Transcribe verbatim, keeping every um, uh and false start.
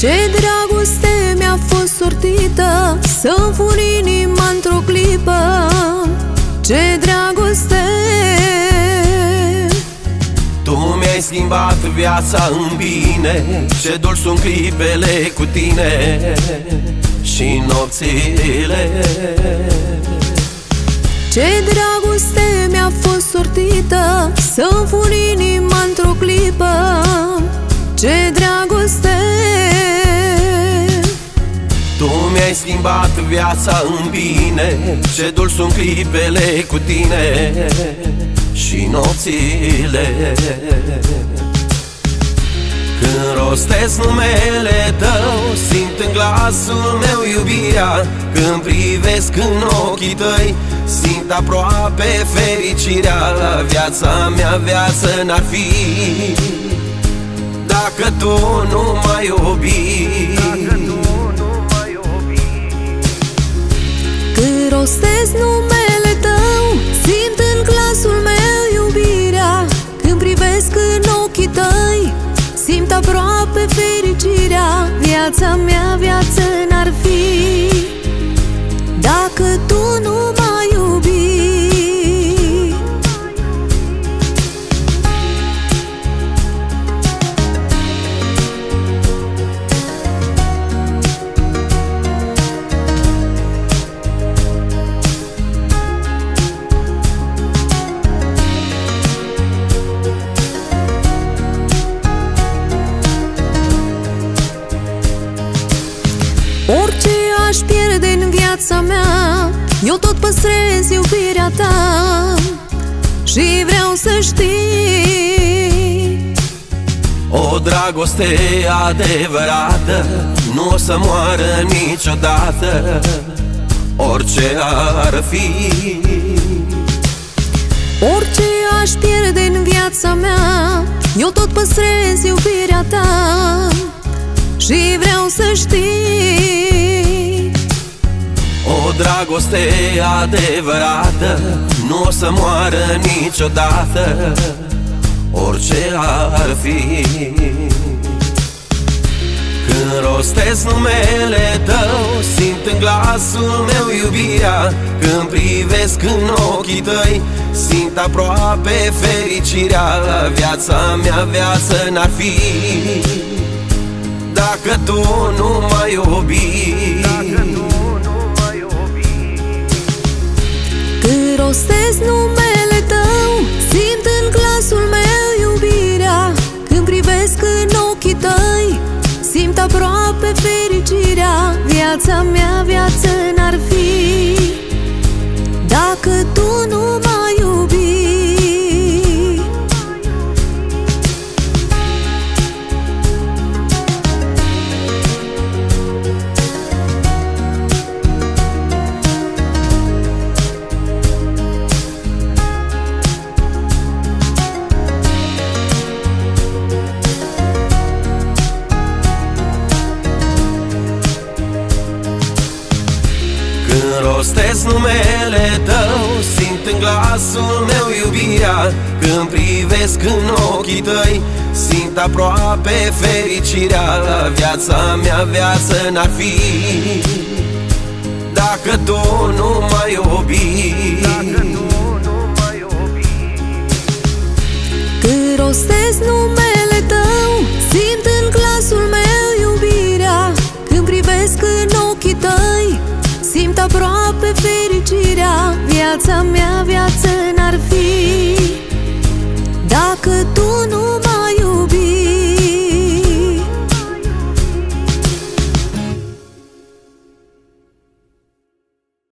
Ce dragoste mi-a fost sortită, să-mi fur inima într-o clipă. Ce dragoste! Tu mi-ai schimbat viața în bine, ce dulci sunt clipele cu tine și nopțile. Ce dragoste mi-a fost sortită, să-mi fur inima într-o clipă. Ce dragoste! Tu mi-ai schimbat viața în bine, ce dulci sunt clipele cu tine și nopțile. Când rostesc numele tău, simt în glasul meu iubirea. Când privesc în ochii tăi, simt aproape fericirea. Viața mea viață n-ar fi dacă tu nu m-ai iubit. Când rostesc numele tău, simt în glasul meu iubirea. Când privesc în ochii tăi, simt aproape fericirea. Viața mea viață n-ar fi dacă tu nu m-ai iubit. Orice aș pierde în viața mea, eu tot păstrez iubirea ta. Și vreau să știi, o dragoste adevărată nu o să moară niciodată, orice ar fi. orice aș pierde în viața mea, eu tot păstrez iubirea ta. Și vreau să știi, o dragoste adevărată nu o să moară niciodată, orice ar fi. Când rostesc numele tău, simt în glasul meu iubirea. Când privesc în ochii tăi, simt aproape fericirea. Viața mea viață n-ar fi dacă tu nu m-ai iubit. când rostesc numele tău, simt în glasul meu iubirea. Când privesc în ochii tăi, simt aproape fericirea. Viața mea viață n-ar fi dacă tu nu m-ai iubit. Când rostesc numele tău, simt în glasul meu iubirea. Când privesc în ochii tăi, simt aproape fericirea. Viața mea viață n-ar fi dacă tu